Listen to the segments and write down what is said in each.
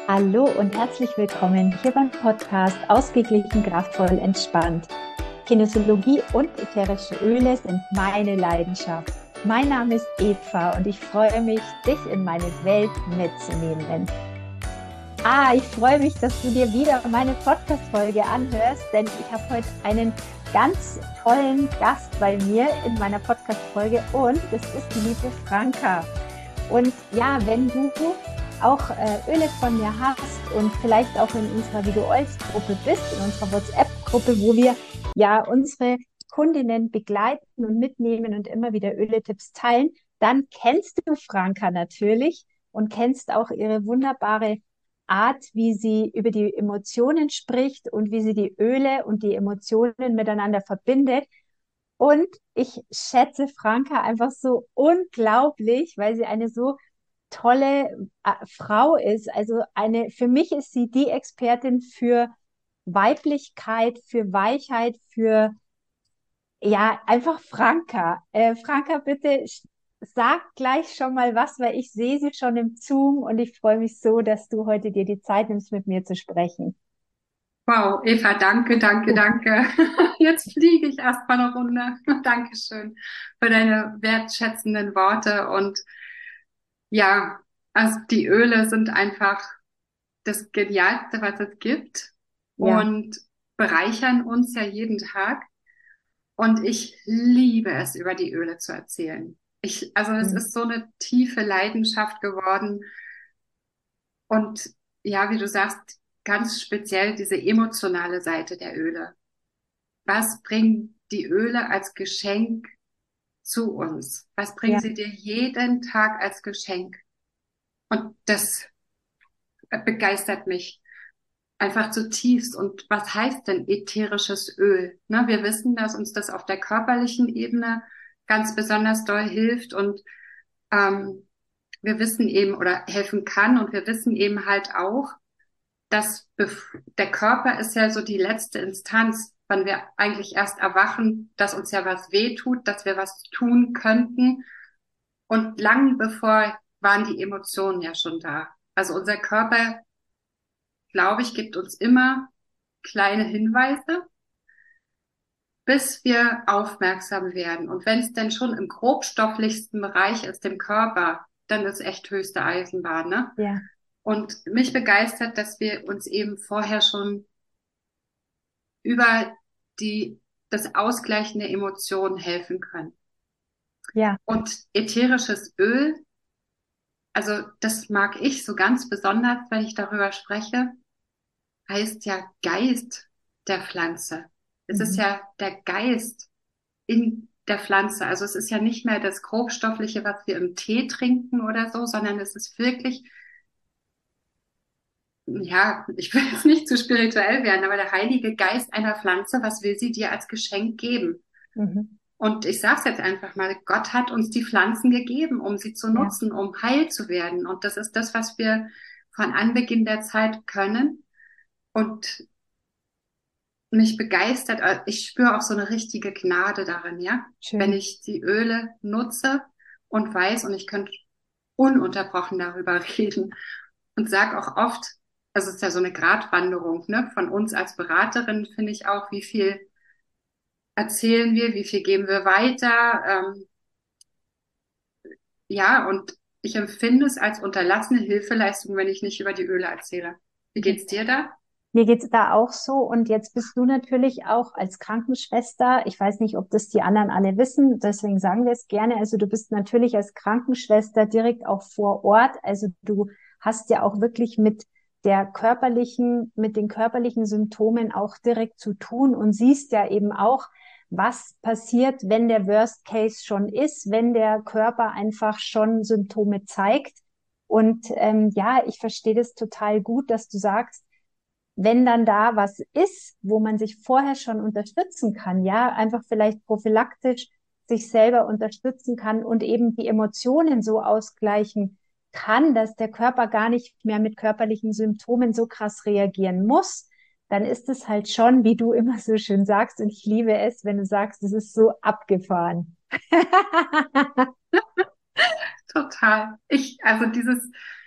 Hallo und herzlich willkommen hier beim Podcast Ausgeglichen, kraftvoll, entspannt. Kinesiologie und ätherische Öle sind meine Leidenschaft. Mein Name ist Eva und ich freue mich, dich in meine Welt mitzunehmen. Ich freue mich, dass du dir wieder meine Podcast-Folge anhörst, denn ich habe heute einen ganz tollen Gast bei mir in meiner Podcast-Folge und das ist die liebe Franka. Und ja, wenn du auch Öle von mir hast und vielleicht auch in unserer Video-Oils-Gruppe bist, in unserer WhatsApp-Gruppe, wo wir ja unsere Kundinnen begleiten und mitnehmen und immer wieder Öle-Tipps teilen, dann kennst du Franka natürlich und kennst auch ihre wunderbare Art, wie sie über die Emotionen spricht und wie sie die Öle und die Emotionen miteinander verbindet. Und ich schätze Franka einfach so unglaublich, weil sie eine so tolle Frau ist. Also für mich ist sie die Expertin für Weiblichkeit, für Weichheit, für, ja, einfach Franka. Franka, bitte sag gleich schon mal was, weil ich sehe sie schon im Zoom und ich freue mich so, dass du heute dir die Zeit nimmst, mit mir zu sprechen. Wow, Eva, danke, danke, danke. Jetzt fliege ich erst mal eine Runde. Dankeschön für deine wertschätzenden Worte. Und ja, also die Öle sind einfach das Genialste, was es gibt Ja, und bereichern uns ja jeden Tag. Und ich liebe es, über die Öle zu erzählen. Also es hm, ist so eine tiefe Leidenschaft geworden. Und ja, wie du sagst, ganz speziell diese emotionale Seite der Öle. Was bringen die Öle als Geschenk zu uns? Was bringen ja, sie dir jeden Tag als Geschenk? Und das begeistert mich einfach zutiefst. Und was heißt denn ätherisches Öl? Ne, wir wissen, dass uns das auf der körperlichen Ebene ganz besonders doll hilft und ähm, wir wissen eben oder helfen kann und wir wissen eben halt auch, der Körper ist ja so die letzte Instanz, wann wir eigentlich erst erwachen, dass uns ja was wehtut, dass wir was tun könnten. Und lang bevor waren die Emotionen ja schon da. Also unser Körper, glaube ich, gibt uns immer kleine Hinweise, bis wir aufmerksam werden. Und wenn es denn schon im grobstofflichsten Bereich ist, dem Körper, dann ist echt höchste Eisenbahn, ne? ja, Und mich begeistert, dass wir uns eben vorher schon über die, das Ausgleichen der Emotionen helfen können. ja, Und ätherisches Öl, also das mag ich so ganz besonders, wenn ich darüber spreche, heißt ja Geist der Pflanze. Es ist mhm, ja der Geist in der Pflanze. Also es ist ja nicht mehr das Grobstoffliche, was wir im Tee trinken oder so, sondern es ist wirklich, ja, ich will jetzt nicht zu spirituell werden, aber der Heilige Geist einer Pflanze, was will sie dir als Geschenk geben? mhm, Und ich sage es jetzt einfach mal, Gott hat uns die Pflanzen gegeben, um sie zu ja, nutzen, um heil zu werden. Und das ist das, was wir von Anbeginn der Zeit können. Und mich begeistert, ich spüre auch so eine richtige Gnade darin, ja. Wenn schön. ich die Öle nutze und weiß, und ich könnte ununterbrochen darüber reden und sage auch oft, also es ist ja so eine Gratwanderung, ne, von uns als Beraterin finde ich auch, wie viel erzählen wir, wie viel geben wir weiter, ja, und ich empfinde es als unterlassene Hilfeleistung, wenn ich nicht über die Öle erzähle. Wie Mhm. geht's dir da? Mir geht's da auch so. Und jetzt bist du natürlich auch als Krankenschwester. Ich weiß nicht, ob das die anderen alle wissen. Deswegen sagen wir es gerne. Also du bist natürlich als Krankenschwester direkt auch vor Ort. Also du hast ja auch wirklich mit den körperlichen Symptomen auch direkt zu tun und siehst ja eben auch, was passiert, wenn der Worst Case schon ist, wenn der Körper einfach schon Symptome zeigt. Und ja, ich verstehe das total gut, dass du sagst, wenn dann da was ist, wo man sich vorher schon unterstützen kann, ja, einfach vielleicht prophylaktisch sich selber unterstützen kann und eben die Emotionen so ausgleichen kann, dass der Körper gar nicht mehr mit körperlichen Symptomen so krass reagieren muss, dann ist es halt schon, wie du immer so schön sagst, und ich liebe es, wenn du sagst, es ist so abgefahren. Total. Also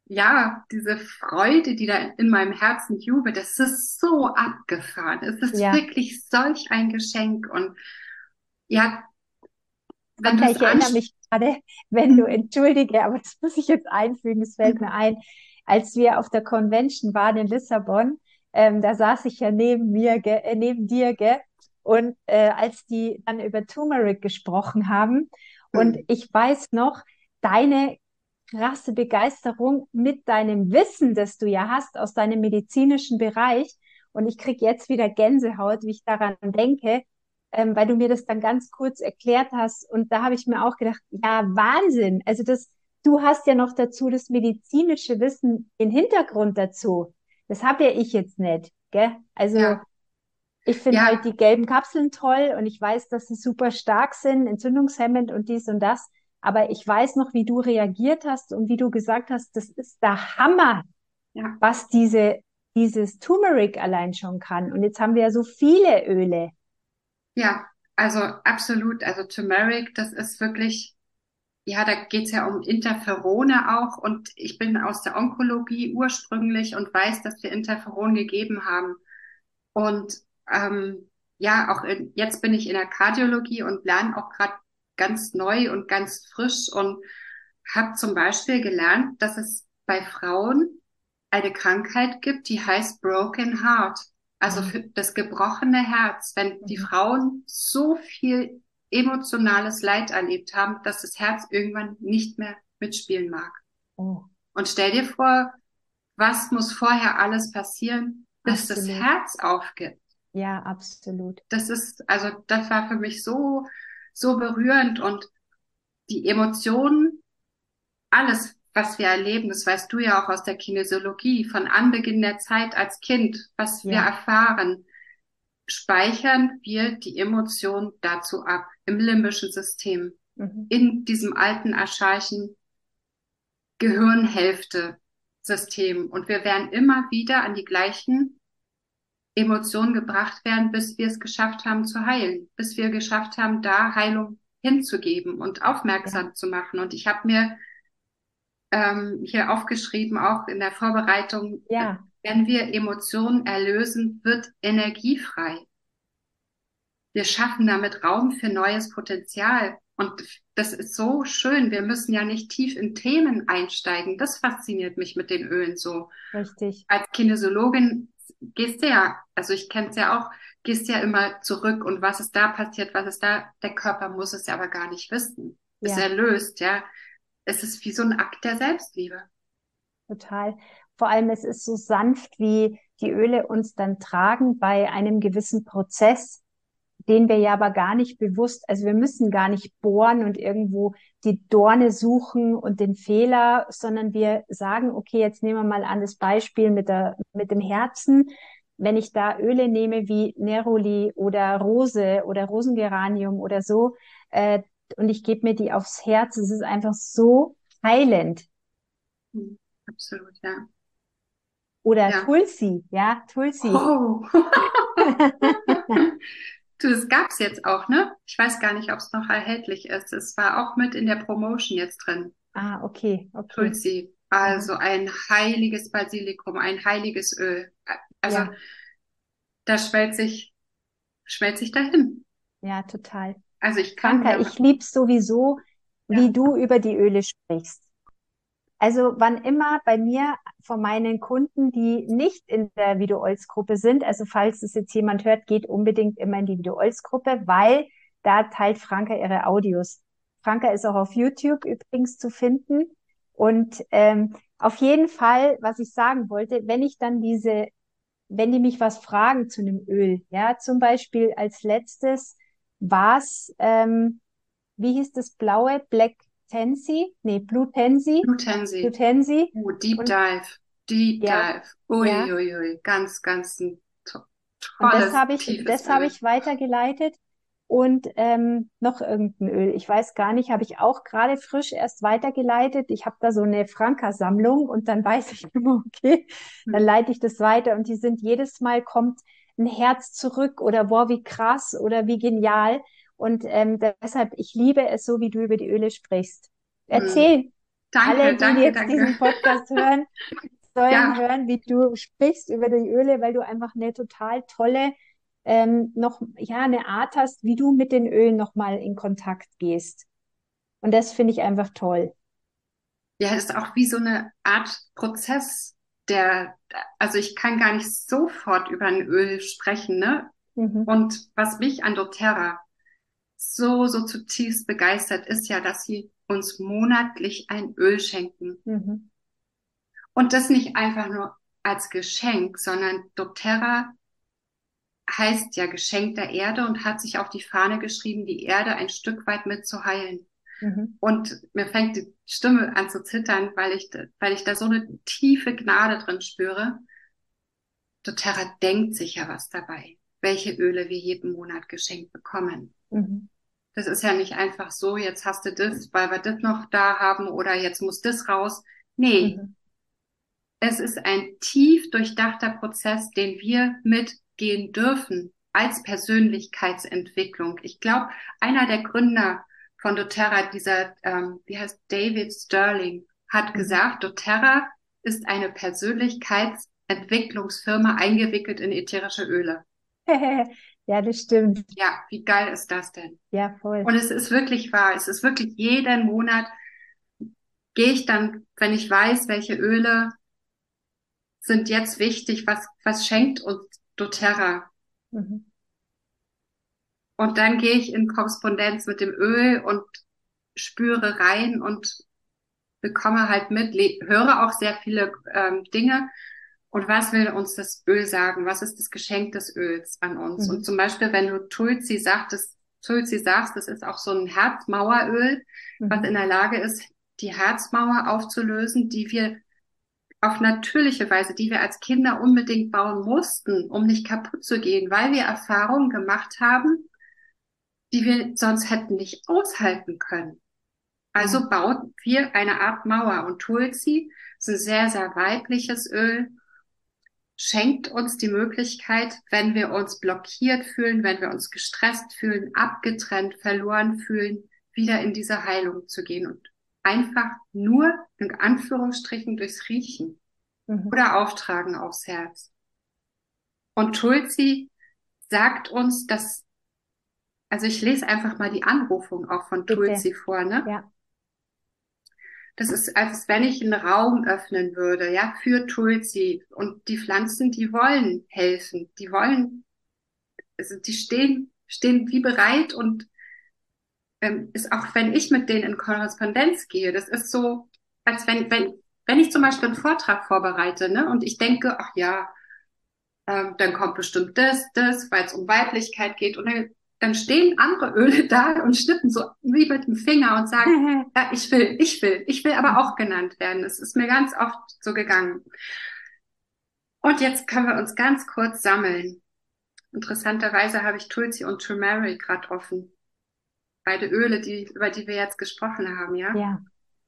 ja, diese Freude, die da in meinem Herzen jubelt, das ist so abgefahren. Es ist Ja, wirklich solch ein Geschenk. Und ja, wenn du Anka, es ich erinnere ansprichst, mich gerade, wenn du, entschuldige, aber das muss ich jetzt einfügen, es fällt mir ein, als wir auf der Convention waren in Lissabon, da saß ich ja neben dir, gell? Und als die dann über Turmeric gesprochen haben, und ich weiß noch, deine krasse Begeisterung mit deinem Wissen, das du ja hast aus deinem medizinischen Bereich. Und ich kriege jetzt wieder Gänsehaut, wie ich daran denke, weil du mir das dann ganz kurz erklärt hast. Und da habe ich mir auch gedacht, ja, Wahnsinn. Also du hast ja noch dazu das medizinische Wissen, den Hintergrund dazu. Das habe ja ich jetzt nicht, gell? Also ja, ich finde halt ja, die gelben Kapseln toll und ich weiß, dass sie super stark sind, entzündungshemmend und dies und das. Aber ich weiß noch, wie du reagiert hast und wie du gesagt hast, das ist der Hammer, ja, was dieses Turmeric allein schon kann. Und jetzt haben wir ja so viele Öle. ja, also absolut. Also Turmeric, das ist wirklich, ja, da geht's ja um Interferone auch. Und ich bin aus der Onkologie ursprünglich und weiß, dass wir Interferon gegeben haben. Und ja, jetzt bin ich in der Kardiologie und lerne auch gerade ganz neu und ganz frisch und habe zum Beispiel gelernt, dass es bei Frauen eine Krankheit gibt, die heißt Broken Heart. Also Ja. für das gebrochene Herz, wenn die Mhm. Frauen so viel emotionales Leid erlebt haben, dass das Herz irgendwann nicht mehr mitspielen mag. Oh, Und stell dir vor, was muss vorher alles passieren, bis das absolut. Herz aufgibt. Ja, absolut. Also das war für mich so, so berührend und die Emotionen, alles, was wir erleben, das weißt du ja auch aus der Kinesiologie, von Anbeginn der Zeit als Kind, was wir Ja. erfahren, speichern wir die Emotion dazu ab, im limbischen System, Mhm. in diesem alten archaischen Gehirnhälfte-System. Und wir werden immer wieder an die gleichen Emotionen gebracht werden, bis wir es geschafft haben zu heilen, bis wir geschafft haben, da Heilung hinzugeben und Ja. aufmerksam zu machen. Und ich habe mir hier aufgeschrieben, auch in der Vorbereitung, Ja. wenn wir Emotionen erlösen, wird Energie frei. Wir schaffen damit Raum für neues Potenzial. Und das ist so schön. Wir müssen ja nicht tief in Themen einsteigen. Das fasziniert mich mit den Ölen so. Richtig. Als Kinesiologin gehst du ja, also ich kenne es ja auch, gehst ja immer zurück und was ist da passiert, was ist da, der Körper muss es ja aber gar nicht wissen. Es Ja, erlöst, ja. Es ist wie so ein Akt der Selbstliebe. total. Vor allem, es ist so sanft, wie die Öle uns dann tragen bei einem gewissen Prozess, den wir ja aber gar nicht bewusst, also wir müssen gar nicht bohren und irgendwo die Dorne suchen und den Fehler, sondern wir sagen, okay, jetzt nehmen wir mal an das Beispiel mit dem Herzen. Wenn ich da Öle nehme wie Neroli oder Rose oder Rosengeranium oder so, äh, und ich gebe mir die aufs Herz, es ist einfach so heilend. Hm, absolut, ja. Oder Ja. Tulsi, ja, Tulsi. Oh. Du, das gab's jetzt auch, ne? Ich weiß gar nicht, ob es noch erhältlich ist. Es war auch mit in der Promotion jetzt drin. Ah, okay, okay. Tulsi. Aha. Also ein heiliges Basilikum, ein heiliges Öl. Also Ja, da schmelzt sich dahin. ja, total. Also ich kann Franka, ja, ich lieb's sowieso, ja, wie du über die Öle sprichst. Also wann immer bei mir von meinen Kunden, die nicht in der Video-Olz-Gruppe sind, also falls es jetzt jemand hört, geht unbedingt immer in die Video-Olz-Gruppe, weil da teilt Franka ihre Audios. Franka ist auch auf YouTube übrigens zu finden. Und auf jeden Fall, was ich sagen wollte, wenn die mich was fragen zu einem Öl, ja, zum Beispiel als letztes war's, wie hieß das blaue? Black Tansy? Nee, Blue Tansy. Blue Blutensi. Tansy. Deep Und Dive. Deep ja, Dive. ja. Uiuiui. Ganz, ganz ein Und tolles, tiefes das habe Öl. ich weitergeleitet. Und noch irgendein Öl. Ich weiß gar nicht, habe ich auch gerade frisch erst weitergeleitet. Ich habe da so eine Franka-Sammlung und dann weiß ich immer, okay, dann Hm. leite ich das weiter. Und die sind jedes Mal kommt ein Herz zurück oder boah, wie krass oder wie genial. Und deshalb, ich liebe es so, wie du über die Öle sprichst. Hm. Erzähl. Danke, Alle, die danke, jetzt danke. diesen Podcast hören, sollen Ja, hören, wie du sprichst über die Öle, weil du einfach eine total tolle, noch, ja, eine Art hast, wie du mit den Ölen nochmal in Kontakt gehst. Und das finde ich einfach toll. ja, ist auch wie so eine Art Prozess, der, also ich kann gar nicht sofort über ein Öl sprechen, ne? Mhm. Und was mich an doTERRA so zutiefst begeistert, ist ja, dass sie uns monatlich ein Öl schenken. Mhm. Und das nicht einfach nur als Geschenk, sondern doTERRA heißt ja Geschenk der Erde und hat sich auf die Fahne geschrieben, die Erde ein Stück weit mit zu heilen. Mhm. Und mir fängt die Stimme an zu zittern, weil ich da so eine tiefe Gnade drin spüre. doTERRA denkt sich ja was dabei, welche Öle wir jeden Monat geschenkt bekommen. Mhm. Das ist ja nicht einfach so, jetzt hast du das, weil wir das noch da haben oder jetzt muss das raus. Nee, Mhm. es ist ein tief durchdachter Prozess, den wir mitgehen dürfen als Persönlichkeitsentwicklung. Ich glaube, einer der Gründer von doTERRA, dieser, wie heißt David Sterling, hat Mhm. gesagt, doTERRA ist eine Persönlichkeitsentwicklungsfirma eingewickelt in ätherische Öle. Ja, das stimmt. Ja, wie geil ist das denn? Ja, voll. Und es ist wirklich wahr. Es ist wirklich jeden Monat gehe ich dann, wenn ich weiß, welche Öle sind jetzt wichtig, was schenkt uns doTERRA? Mhm. Und dann gehe ich in Korrespondenz mit dem Öl und spüre rein und bekomme halt mit, höre auch sehr viele Dinge. Und was will uns das Öl sagen? Was ist das Geschenk des Öls an uns? Und Mhm. zum Beispiel, wenn du Tulsi sagst, das ist auch so ein Herzmaueröl, was in Mhm. der Lage ist, die Herzmauer aufzulösen, die wir auf natürliche Weise, die wir als Kinder unbedingt bauen mussten, um nicht kaputt zu gehen, weil wir Erfahrungen gemacht haben, die wir sonst hätten nicht aushalten können. Ja. Also bauen wir eine Art Mauer und Tulsi ist ein sehr weibliches Öl, schenkt uns die Möglichkeit, wenn wir uns blockiert fühlen, wenn wir uns gestresst fühlen, abgetrennt, verloren fühlen, wieder in diese Heilung zu gehen und einfach nur in Anführungsstrichen durchs Riechen Mhm. oder Auftragen aufs Herz. Und Tulsi sagt uns, dass, also ich lese einfach mal die Anrufung auch von Bitte. Tulsi vor, ne? Ja. Das ist, als wenn ich einen Raum öffnen würde, ja, für Tulsi. Und die Pflanzen, die wollen helfen. Die wollen, also die stehen wie bereit und ist auch, wenn ich mit denen in Korrespondenz gehe, das ist so, als wenn ich zum Beispiel einen Vortrag vorbereite, ne, und ich denke, ach ja, dann kommt bestimmt das, weil es um Weiblichkeit geht. Und dann stehen andere Öle da und schnippen so wie mit dem Finger und sagen, ja, ich will aber auch Mhm. genannt werden. Es ist mir ganz oft so gegangen. Und jetzt können wir uns ganz kurz sammeln. Interessanterweise habe ich Tulsi und Turmeric gerade offen. Beide Öle, über die wir jetzt gesprochen haben, ja. Ja.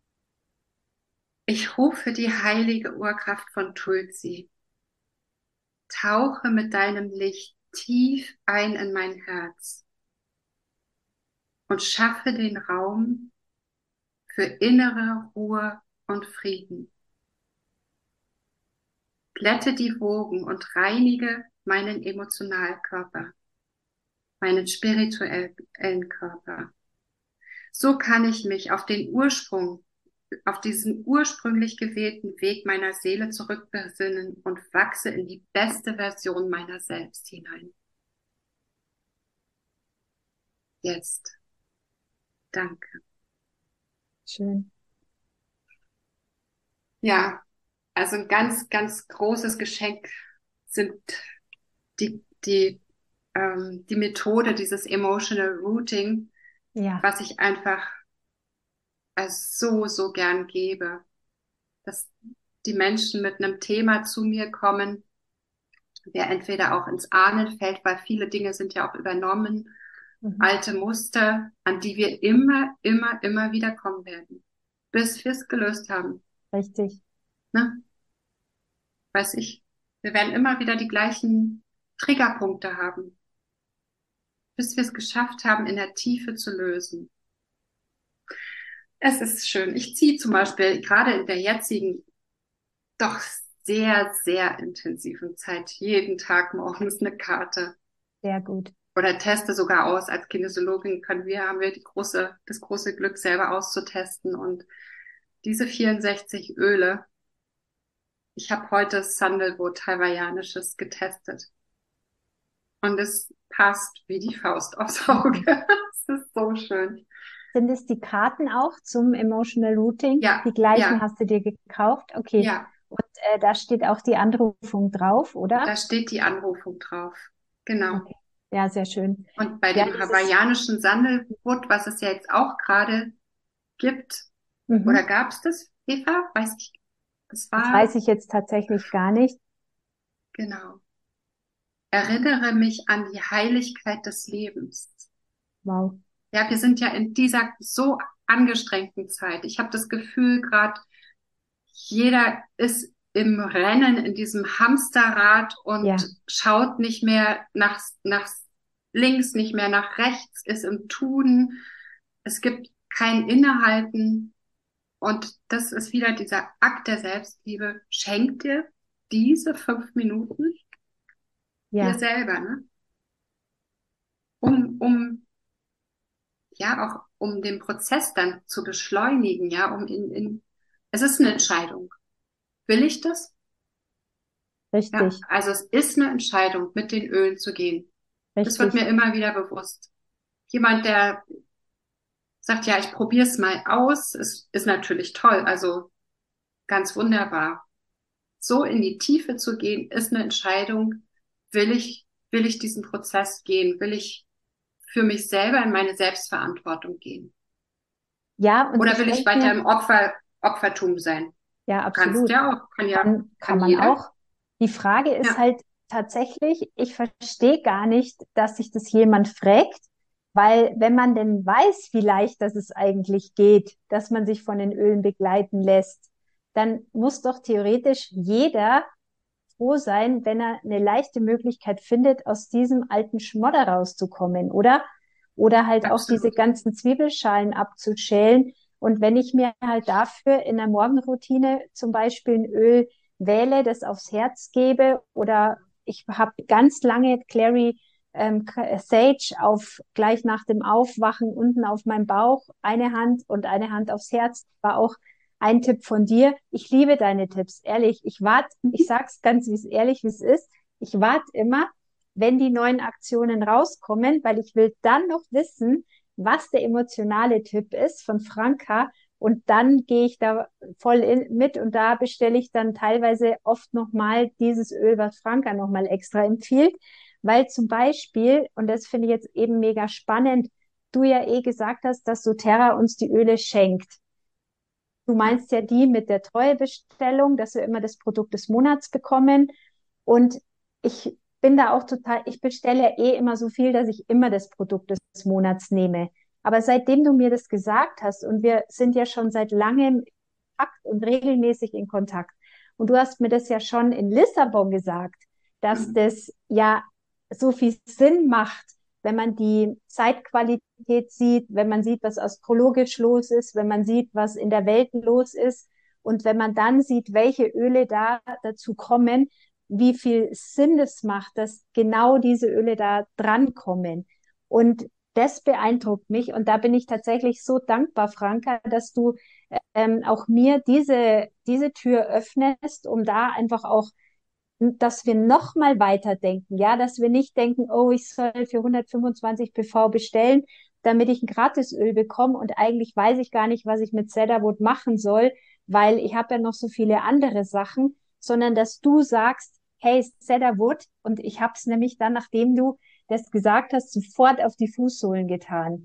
Ich rufe die heilige Urkraft von Tulsi. Tauche mit deinem Licht tief ein in mein Herz und schaffe den Raum für innere Ruhe und Frieden. Glätte die Wogen und reinige meinen Emotionalkörper, meinen spirituellen Körper. So kann ich mich auf diesen ursprünglich gewählten Weg meiner Seele zurückbesinnen und wachse in die beste Version meiner selbst hinein. Jetzt. Danke. Schön. Ja, also ein ganz großes Geschenk sind die Methode, dieses Emotional Routing, Ja. was ich einfach als so gern gebe, dass die Menschen mit einem Thema zu mir kommen, der entweder auch ins Ahnen fällt, weil viele Dinge sind ja auch übernommen, Mhm. alte Muster, an die wir immer wieder kommen werden, bis wir es gelöst haben, Richtig. ne? Weiß ich. Wir werden immer wieder die gleichen Triggerpunkte haben, bis wir es geschafft haben, in der Tiefe zu lösen. Es ist schön. Ich ziehe zum Beispiel gerade in der jetzigen, doch sehr, sehr intensiven Zeit jeden Tag morgens eine Karte Sehr gut. oder teste sogar aus. Als Kinesiologin haben wir das große Glück, selber auszutesten. Und diese 64 Öle, ich habe heute Sandalwood Hawaiianisches getestet. Und es passt wie die Faust aufs Auge. Mhm. Es ist so schön. Sind es die Karten auch zum Emotional Routing? Ja, Die gleichen ja, hast du dir gekauft? Okay. ja. Und da steht auch die Anrufung drauf, oder? Da steht die Anrufung drauf. Genau. Okay. Ja, sehr schön. Und bei Ja, dem dieses, hawaiianischen Sandalwood, was es ja jetzt auch gerade gibt, oder mhm. gab es das, Eva? Weiß ich. Es Das war, weiß ich jetzt tatsächlich gar nicht. genau. Erinnere mich an die Heiligkeit des Lebens. Wow. Ja, wir sind ja in dieser so angestrengten Zeit. Ich habe das Gefühl, gerade jeder ist im Rennen, in diesem Hamsterrad Ja, und schaut nicht mehr nach links, nicht mehr nach rechts, ist im Tun. Es gibt kein Innehalten. Und das ist wieder dieser Akt der Selbstliebe. Schenk dir diese 5 Minuten dir ja. selber, ne? Ja, auch um den Prozess dann zu beschleunigen, ja, es ist eine Entscheidung. Will ich das? Ja, Richtig, also es ist eine Entscheidung, mit den Ölen zu gehen. Das wird richtig. mir immer wieder bewusst. Jemand, der sagt, ja, ich probiere es mal aus, ist natürlich toll, also ganz wunderbar. So in die Tiefe zu gehen, ist eine Entscheidung. Will ich diesen Prozess gehen? Will ich für mich selber in meine Selbstverantwortung gehen? Ja, und Oder ich will ich denke weiter mir, im Opfertum sein? ja, Kannst absolut. ja auch, Kann kann man jeder. auch. Die Frage ist Ja, halt tatsächlich, ich verstehe gar nicht, dass sich das jemand fragt, weil wenn man denn weiß, wie leicht das es eigentlich geht, dass man sich von den Ölen begleiten lässt, dann muss doch theoretisch jeder froh sein, wenn er eine leichte Möglichkeit findet, aus diesem alten Schmodder rauszukommen, oder? Oder halt auch diese absolut. ganzen Zwiebelschalen abzuschälen. Und wenn ich mir halt dafür in der Morgenroutine zum Beispiel ein Öl wähle, das aufs Herz gebe, oder ich habe ganz lange Clary Sage auf gleich nach dem Aufwachen unten auf meinem Bauch, eine Hand und eine Hand aufs Herz, war auch ein Tipp von dir. Ich liebe deine Tipps, ehrlich. Ich sag's ganz ehrlich, wie es ist. Ich warte immer, wenn die neuen Aktionen rauskommen, weil ich will dann noch wissen, was der emotionale Tipp ist von Franka. Und dann gehe ich da mit und da bestelle ich dann teilweise oft nochmal dieses Öl, was Franka nochmal extra empfiehlt. Weil zum Beispiel, und das finde ich jetzt eben mega spannend, du ja eh gesagt hast, dass doTERRA uns die Öle schenkt. Du Ja, meinst ja die mit der Treuebestellung, dass wir immer das Produkt des Monats bekommen. Und ich bin da auch total, ich bestelle ja eh immer so viel, dass ich immer das Produkt des Monats nehme. Aber seitdem du mir das gesagt hast und wir sind ja schon seit langem in Kontakt und regelmäßig in Kontakt und du hast mir das ja schon in Lissabon gesagt, dass mhm. das ja so viel Sinn macht, wenn man die Zeitqualität sieht, wenn man sieht, was astrologisch los ist, wenn man sieht, was in der Welt los ist und wenn man dann sieht, welche Öle da dazu kommen, wie viel Sinn es macht, dass genau diese Öle da drankommen. Und das beeindruckt mich und da bin ich tatsächlich so dankbar, Franka, dass du auch mir diese Tür öffnest, um da einfach auch dass wir noch mal weiterdenken, ja, dass wir nicht denken, oh, ich soll für 125 PV bestellen, damit ich ein Gratisöl bekomme und eigentlich weiß ich gar nicht, was ich mit Cedarwood machen soll, weil ich habe ja noch so viele andere Sachen, sondern dass du sagst, hey, Cedarwood und ich habe es nämlich dann, nachdem du das gesagt hast, sofort auf die Fußsohlen getan.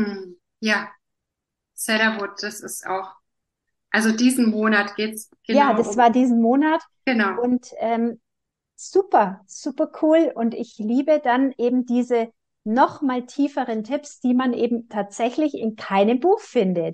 Ja, Cedarwood, das ist auch, also diesen Monat geht's Ja, genau das war um, diesen Monat genau, und super, super cool. Und ich liebe dann eben diese noch mal tieferen Tipps, die man eben tatsächlich in keinem Buch findet.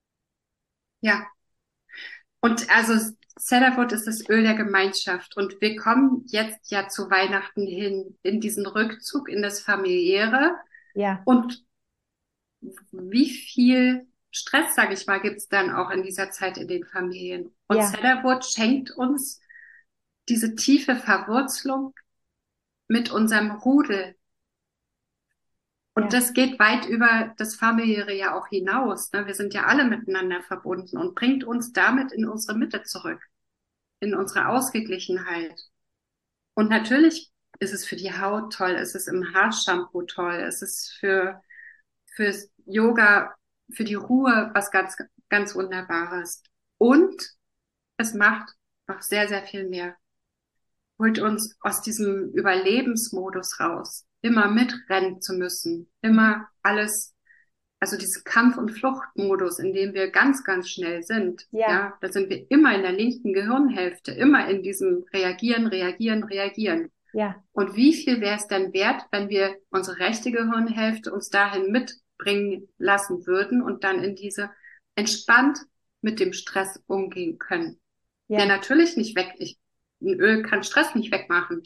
ja. Und also Cedarwood ist das Öl der Gemeinschaft. Und wir kommen jetzt ja zu Weihnachten hin in diesen Rückzug in das Familiäre. Ja, Und wie viel Stress, sage ich mal, gibt's dann auch in dieser Zeit in den Familien. Und Ja, Cedarwood schenkt uns diese tiefe Verwurzelung mit unserem Rudel. Und ja, das geht weit über das Familiäre ja auch hinaus. Ne? Wir sind ja alle miteinander verbunden und bringt uns damit in unsere Mitte zurück, in unsere Ausgeglichenheit. Und natürlich ist es für die Haut toll, ist es im Haarshampoo toll, ist es fürs Yoga, für die Ruhe was ganz, ganz Wunderbares. Und es macht noch sehr, sehr viel mehr. Holt uns aus diesem Überlebensmodus raus, immer mitrennen zu müssen, immer alles, also diesen Kampf- und Fluchtmodus, in dem wir ganz, ganz schnell sind. ja, Ja, da sind wir immer in der linken Gehirnhälfte, immer in diesem Reagieren, Reagieren, Reagieren. ja, Und wie viel wäre es denn wert, wenn wir unsere rechte Gehirnhälfte uns dahin mitbringen lassen würden und dann in diese entspannt mit dem Stress umgehen können? Der ja, natürlich nicht weg, ein Öl kann Stress nicht wegmachen,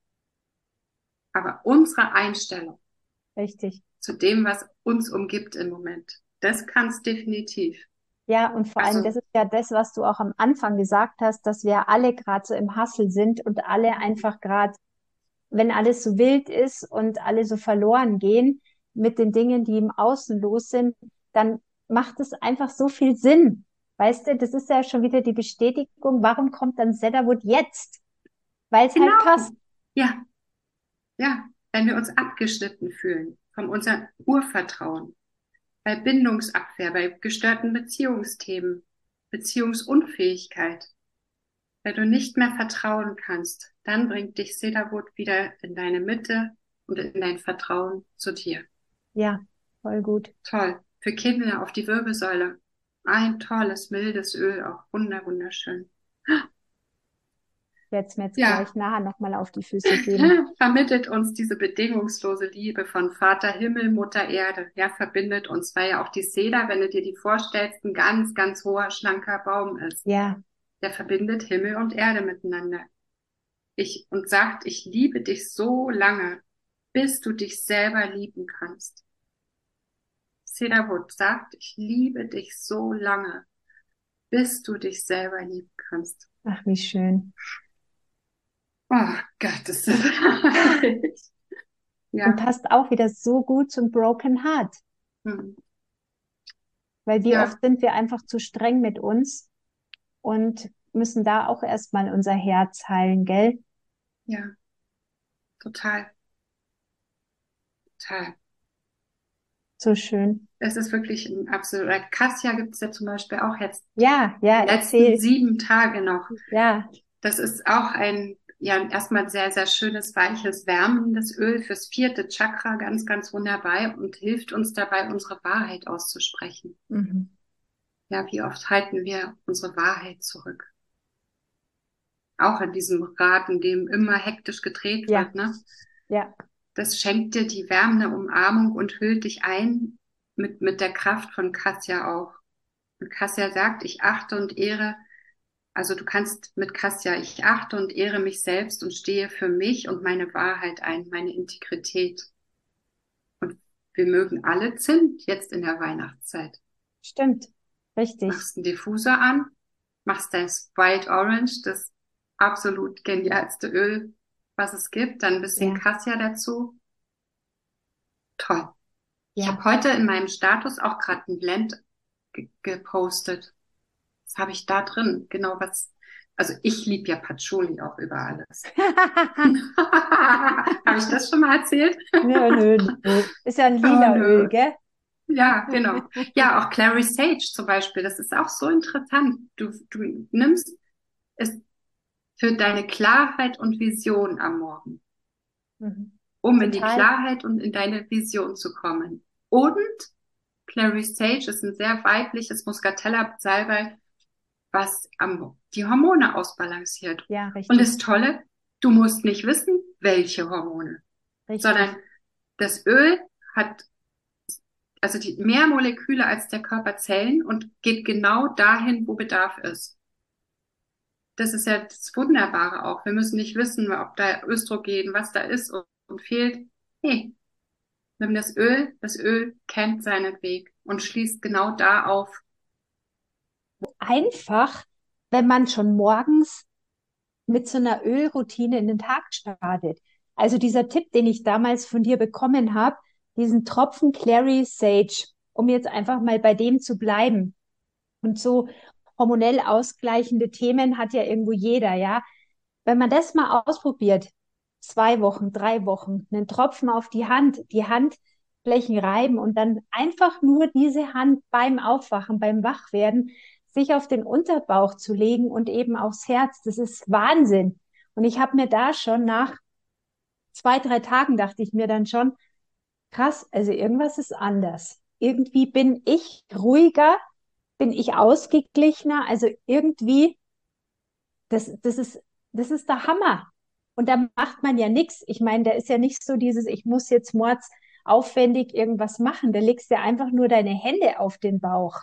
aber unsere Einstellung richtig. zu dem, was uns umgibt im Moment, das kann es definitiv. Ja, und vor allem, das Also, ist ja das, was du auch am Anfang gesagt hast, dass wir alle gerade so im Hassel sind und alle einfach gerade, wenn alles so wild ist und alle so verloren gehen mit den Dingen, die im Außen los sind, dann macht es einfach so viel Sinn. Weißt du, das ist ja schon wieder die Bestätigung, warum kommt dann Cedarwood jetzt? Weil es halt genau, passt. ja, ja, wenn wir uns abgeschnitten fühlen von unserem Urvertrauen, bei Bindungsabwehr, bei gestörten Beziehungsthemen, Beziehungsunfähigkeit, wenn du nicht mehr vertrauen kannst, dann bringt dich Cedarwood wieder in deine Mitte und in dein Vertrauen zu dir. Ja, voll gut. Toll. Für Kinder auf die Wirbelsäule. Ein tolles, mildes Öl, auch wunderschön. Ich werde es mir jetzt Ja, gleich nachher nochmal auf die Füße geben. vermittelt uns diese bedingungslose Liebe von Vater Himmel, Mutter Erde. Ja, verbindet uns, weil ja auch die Cedar, wenn du dir die vorstellst, ein ganz, ganz hoher, schlanker Baum ist. Ja, Der verbindet Himmel und Erde miteinander. Und sagt, ich liebe dich so lange, bis du dich selber lieben kannst. Cedarwood sagt, ich liebe dich so lange, bis du dich selber lieben kannst. ach, wie schön. Oh Gott, das ist herrlich. Und Ja, passt auch wieder so gut zum Broken Heart. hm. Weil wie oft Ja, sind wir einfach zu streng mit uns und müssen da auch erstmal unser Herz heilen, gell? ja, total, total. So schön. Es ist wirklich ein absoluter. Kassia gibt es ja zum Beispiel auch jetzt Ja, die ja, letzten erzähl. 7 Tage noch. Ja, Das ist auch ja, erstmal sehr, sehr schönes, weiches, wärmendes Öl fürs 4. Chakra, ganz, ganz wunderbar und hilft uns dabei, unsere Wahrheit auszusprechen. mhm. Ja, wie oft halten wir unsere Wahrheit zurück? Auch in diesem Rad, in dem immer hektisch gedreht Ja, wird, ne? ja, Das schenkt dir die wärmende Umarmung und hüllt dich ein mit der Kraft von Kassia auch. Und Kassia sagt, ich achte und ehre, also du kannst mit Kassia, ich achte und ehre mich selbst und stehe für mich und meine Wahrheit ein, meine Integrität. Und wir mögen alle Zimt jetzt in der Weihnachtszeit. stimmt. Richtig. Machst einen Diffusor an, machst das Wild Orange, das absolut genialste Öl, was es gibt, dann ein bisschen Ja, Kassia dazu. Toll. Ich habe ja. heute in meinem Status auch gerade ein Blend gepostet. Was habe ich da drin? Genau was. Also ich liebe ja Patchouli auch über alles. Habe ich das schon mal erzählt? Nö, nö, nö. Ist ja ein Oh lila Öl, nö. gell? Ja, genau. Ja, auch Clary Sage zum Beispiel. Das ist auch so interessant. Du nimmst es für deine Klarheit und Vision am Morgen, Mhm. um in die Total. Klarheit und in deine Vision zu kommen. Und Clary Sage ist ein sehr weibliches Muscatella-Salbei, was die Hormone ausbalanciert. Ja, Und das richtig. Tolle, du musst nicht wissen, welche Hormone, sondern Richtig. das Öl hat also mehr Moleküle als der Körper Zellen und geht genau dahin, wo Bedarf ist. Das ist ja das Wunderbare auch. Wir müssen nicht wissen, ob da Östrogen, was da ist und fehlt. Nee, nimm das Öl kennt seinen Weg und schließt genau da auf. Einfach, wenn man schon morgens mit so einer Ölroutine in den Tag startet. Also dieser Tipp, den ich damals von dir bekommen habe, diesen Tropfen Clary Sage, um jetzt einfach mal bei dem zu bleiben. Und so hormonell ausgleichende Themen hat ja irgendwo jeder, ja. Wenn man das mal ausprobiert, 2 Wochen, 3 Wochen, einen Tropfen auf die Handflächen reiben und dann einfach nur diese Hand beim Aufwachen, beim Wachwerden, sich auf den Unterbauch zu legen und eben aufs Herz, das ist Wahnsinn. Und ich habe mir da schon nach 2, 3 Tagen dachte ich mir dann schon, krass, also irgendwas ist anders. Irgendwie bin ich ruhiger, bin ich ausgeglichener, also irgendwie das, das ist, das ist der Hammer. Und da macht man ja nichts. Ich meine, da ist ja nicht so dieses, ich muss jetzt mords aufwendig irgendwas machen. Da legst du ja einfach nur deine Hände auf den Bauch.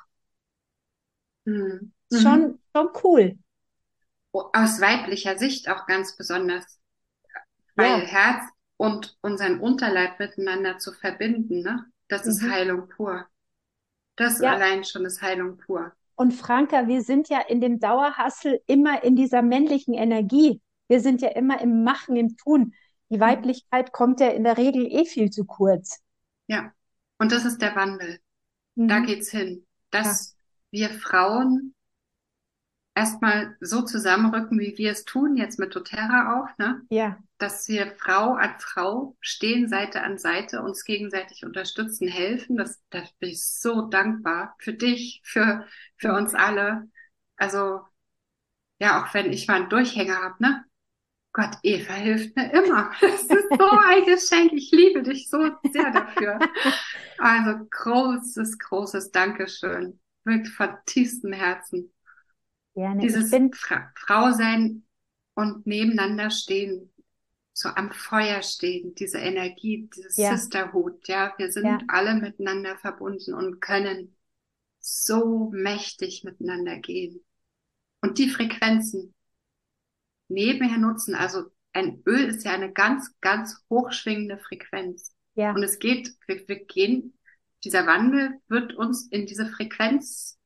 Mhm. Mhm. Schon cool. Aus weiblicher Sicht auch ganz besonders, weil Ja. Herz und unseren Unterleib miteinander zu verbinden, ne? Das ist Mhm. Heilung pur. Das Ja. allein schon ist Heilung pur. Und Franka, wir sind ja in dem Dauerhassel immer in dieser männlichen Energie. Wir sind ja immer im Machen, im Tun. Die Mhm. Weiblichkeit kommt ja in der Regel eh viel zu kurz. Ja. Und das ist der Wandel. Da Mhm. geht's hin, Ja. dass wir Frauen erstmal so zusammenrücken, wie wir es tun, jetzt mit doTERRA auch, ne? Ja. Dass wir Frau an Frau stehen, Seite an Seite, uns gegenseitig unterstützen, helfen. Da bin ich so dankbar für dich, für Mhm. uns alle. Also, ja, auch wenn ich mal einen Durchhänger habe, ne? Gott, Eva hilft mir immer. Das ist so ein Geschenk. Ich liebe dich so sehr dafür. Also großes, großes Dankeschön. Wirklich von tiefstem Herzen. Gerne. Ich Dieses bin, Frau sein und nebeneinander stehen, so am Feuer stehen, diese Energie, dieses ja, Sisterhood, ja, wir ja, sind alle miteinander verbunden und können so mächtig miteinander gehen. Und die Frequenzen nebenher nutzen, also ein Öl ist ja eine ganz, ganz hochschwingende Frequenz. Und ja. es geht, wir gehen, dieser Wandel wird uns in diese Frequenz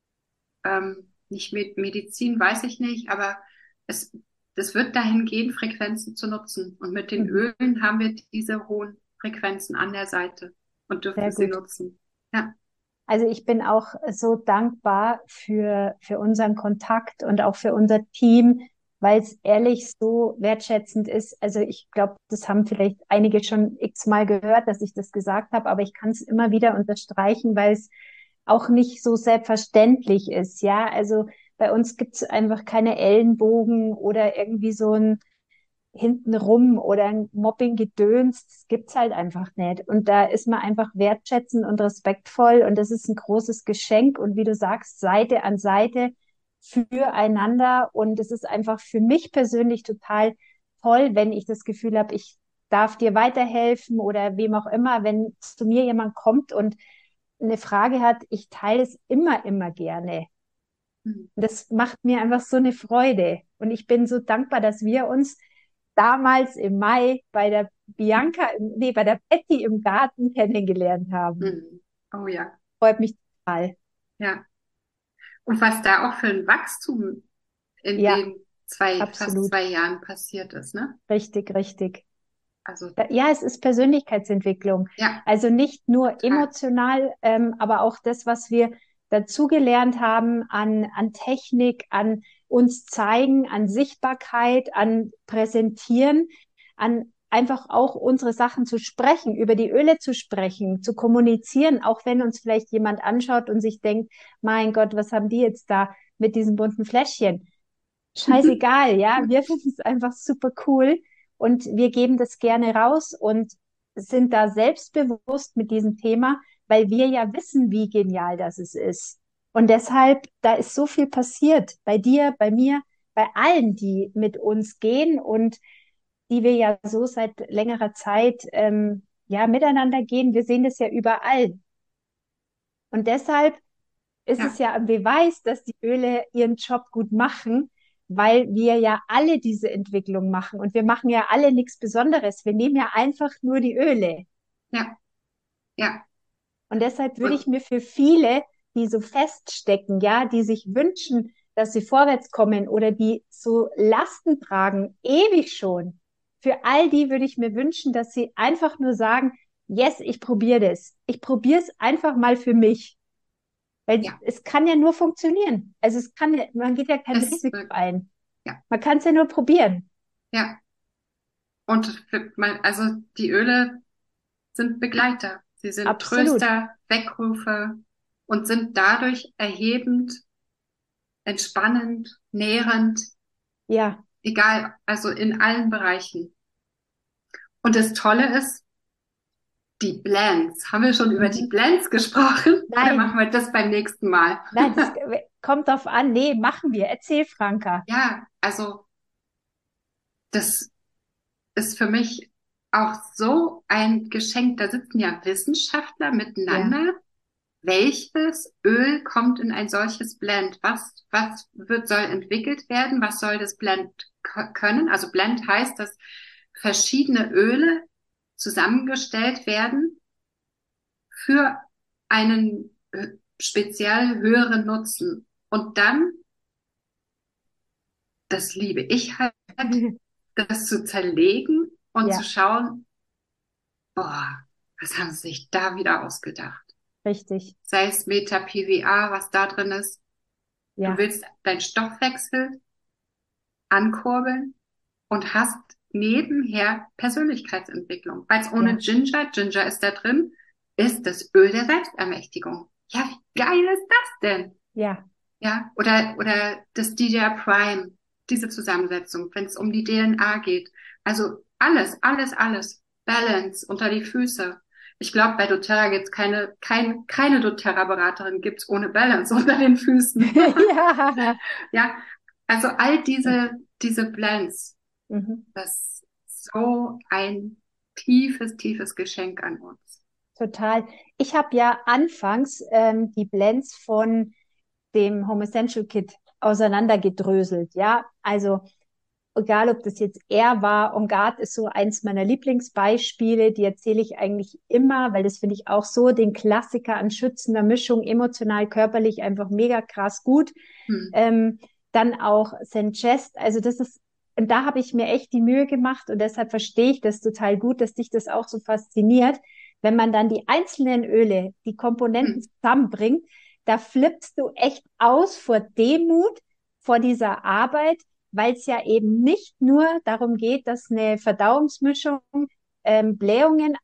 nicht mit Medizin, weiß ich nicht, aber es, es wird dahin gehen, Frequenzen zu nutzen. Und mit den Mhm. Ölen haben wir diese hohen Frequenzen an der Seite und Sehr dürfen sie gut. nutzen. Ja. Also ich bin auch so dankbar für unseren Kontakt und auch für unser Team, weil es ehrlich so wertschätzend ist. Also ich glaube, das haben vielleicht einige schon x-mal gehört, dass ich das gesagt habe, aber ich kann es immer wieder unterstreichen, weil es auch nicht so selbstverständlich ist. Ja, also bei uns gibt es einfach keine Ellenbogen oder irgendwie so ein hintenrum oder ein Mobbing-Gedöns, das gibt's halt einfach nicht. Und da ist man einfach wertschätzend und respektvoll und das ist ein großes Geschenk und wie du sagst, Seite an Seite füreinander und es ist einfach für mich persönlich total toll, wenn ich das Gefühl habe, ich darf dir weiterhelfen oder wem auch immer, wenn zu mir jemand kommt und eine Frage hat, ich teile es immer gerne. Mhm. Und das macht mir einfach so eine Freude. Und ich bin so dankbar, dass wir uns damals im Mai bei der Bianca, nee, bei der Betty im Garten kennengelernt haben. Mhm. Oh ja, Freut mich total. ja. Und was da auch für ein Wachstum in Ja, den fast absolut. 2 Jahren passiert ist, ne? Richtig, richtig. Also, Ja, es ist Persönlichkeitsentwicklung. ja, Also nicht nur total. emotional, aber auch das, was wir dazugelernt haben an Technik, an uns zeigen, an Sichtbarkeit, an Präsentieren, an einfach auch unsere Sachen zu sprechen, über die Öle zu sprechen, zu kommunizieren, auch wenn uns vielleicht jemand anschaut und sich denkt, mein Gott, was haben die jetzt da mit diesen bunten Fläschchen? Scheißegal, ja, wir finden es einfach super cool und wir geben das gerne raus und sind da selbstbewusst mit diesem Thema, weil wir ja wissen, wie genial das es ist. Und deshalb, da ist so viel passiert bei dir, bei mir, bei allen, die mit uns gehen und die wir ja so seit längerer Zeit ja miteinander gehen. Wir sehen das ja überall. Und deshalb ist es Ja, ja ein Beweis, dass die Öle ihren Job gut machen, weil wir ja alle diese Entwicklung machen und wir machen ja alle nichts Besonderes. Wir nehmen ja einfach nur die Öle. ja, ja. Und deshalb würde ich Und mir für viele, die so feststecken, ja, die sich wünschen, dass sie vorwärts kommen oder die so Lasten tragen, ewig schon, für all die würde ich mir wünschen, dass sie einfach nur sagen, yes, ich probiere das. Ich probiere es einfach mal für mich. Weil ja, es kann ja nur funktionieren. Also es kann ja, man geht ja kein es, Risiko ein. ja, Man kann es ja nur probieren. ja. Und also die Öle sind Begleiter. Sie sind Absolut. Tröster, Weckrüfer und sind dadurch erhebend, entspannend, nährend, Ja. egal, also in allen Bereichen. Und das Tolle ist, die Blends. Haben wir schon über die Mhm. Blends gesprochen? Oder machen Nein, wir das beim nächsten Mal? nein, das kommt drauf an. Nee, machen wir. Erzähl, Franka. Ja, also das ist für mich auch so ein Geschenk. Da sitzen ja Wissenschaftler Ja, miteinander. Welches Öl kommt in ein solches Blend? Soll entwickelt werden? Was soll das Blend können? Also Blend heißt, dass verschiedene Öle zusammengestellt werden für einen speziell höheren Nutzen. Und dann, das liebe ich halt, das zu zerlegen und zu ja, schauen, boah, was haben sie sich da wieder ausgedacht? richtig. Sei es Meta-PVA, was da drin ist. Du Ja, willst deinen Stoffwechsel ankurbeln und hast nebenher Persönlichkeitsentwicklung. Weil es ohne ja, Ginger ist da drin, ist das Öl der Selbstermächtigung. Ja, wie geil ist das denn? ja, Ja, oder das DJ Prime, diese Zusammensetzung, wenn es um die DNA geht. Also alles. Balance unter die Füße. Ich glaube, bei doTERRA gibt's keine doTERRA-Beraterin gibt's ohne Balance unter den Füßen. ja. Ja, also diese Blends, Mhm. das ist so ein tiefes Geschenk an uns. Total. Ich habe ja anfangs die Blends von dem Home Essential Kit auseinandergedröselt. Ja, also egal, ob das jetzt er war, On Guard ist so eins meiner Lieblingsbeispiele, die erzähle ich eigentlich immer, weil das finde ich auch so den Klassiker an schützender Mischung, emotional, körperlich einfach mega krass gut. Hm. Ähm, Dann auch St. Just, also das ist, und da habe ich mir echt die Mühe gemacht und deshalb verstehe ich das total gut, dass dich das auch so fasziniert, wenn man dann die einzelnen Öle, die Komponenten Hm. zusammenbringt, da flippst du echt aus vor Demut, vor dieser Arbeit, weil es ja eben nicht nur darum geht, dass eine Verdauungsmischung Blähungen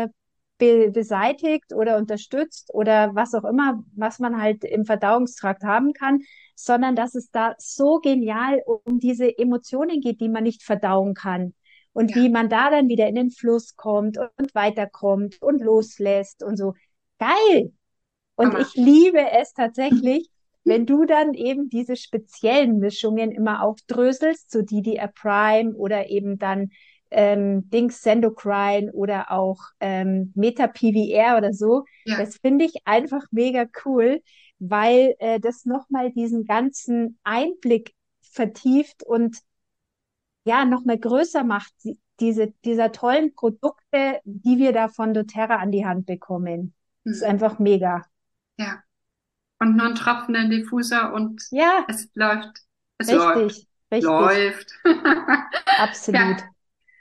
beseitigt oder unterstützt oder was auch immer, was man halt im Verdauungstrakt haben kann, sondern dass es da so genial um diese Emotionen geht, die man nicht verdauen kann. Und Ja, wie man da dann wieder in den Fluss kommt und weiterkommt und loslässt und so. Geil! Und Hammer. ich liebe es tatsächlich, wenn du dann eben diese speziellen Mischungen immer aufdröselst, so DDR Prime oder eben dann Dings Sendocrine oder auch Meta PVR oder so. Ja, Das finde ich einfach mega cool, weil das nochmal diesen ganzen Einblick vertieft und ja, nochmal größer macht, dieser tollen Produkte, die wir da von doTERRA an die Hand bekommen. Ist hm. einfach mega. Ja. Und nur ein Tropfen in den Diffuser und Ja, es läuft. Es läuft. richtig, richtig, Läuft. Ja, absolut.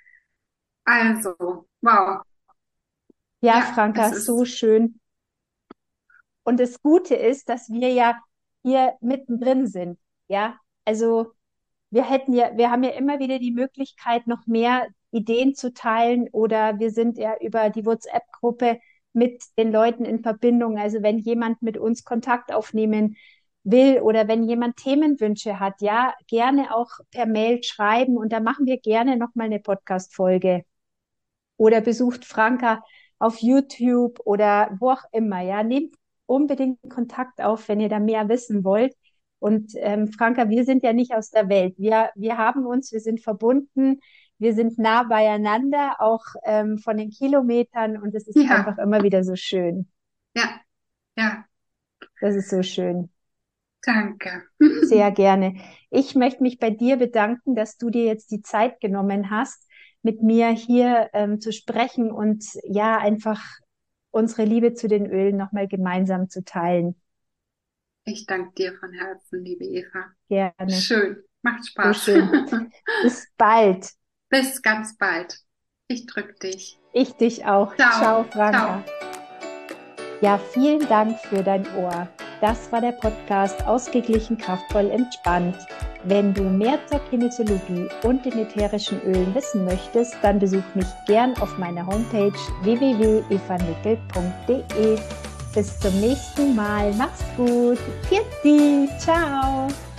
also, wow. Ja, Ja, es Franka, so ist, schön. Und das Gute ist, dass wir ja hier mittendrin sind. Ja, also wir haben ja immer wieder die Möglichkeit, noch mehr Ideen zu teilen oder wir sind ja über die WhatsApp-Gruppe mit den Leuten in Verbindung. Also wenn jemand mit uns Kontakt aufnehmen will oder wenn jemand Themenwünsche hat, ja, gerne auch per Mail schreiben und da machen wir gerne nochmal eine Podcast-Folge. Oder besucht Franka auf YouTube oder wo auch immer. Ja, nehmt unbedingt Kontakt auf, wenn ihr da mehr wissen wollt. Und Franka, wir sind ja nicht aus der Welt. Wir haben uns, wir sind verbunden, wir sind nah beieinander, auch von den Kilometern. Und es ist einfach ja, immer wieder so schön. ja, ja, Das ist so schön. danke. Sehr gerne. Ich möchte mich bei dir bedanken, dass du dir jetzt die Zeit genommen hast, mit mir hier zu sprechen und ja, einfach unsere Liebe zu den Ölen nochmal gemeinsam zu teilen. Ich danke dir von Herzen, liebe Eva. Gerne. Schön, macht So Spaß. schön. Bis bald. Bis ganz bald. Ich drück dich. Ich dich auch. Ciao. Ciao, Franka. Ciao. Ja, vielen Dank für dein Ohr. Das war der Podcast Ausgeglichen, kraftvoll, entspannt. Wenn du mehr zur Kinesiologie und den ätherischen Ölen wissen möchtest, dann besuch mich gern auf meiner Homepage www.evanickel.de. Bis zum nächsten Mal. Mach's gut. Pfiat, ciao.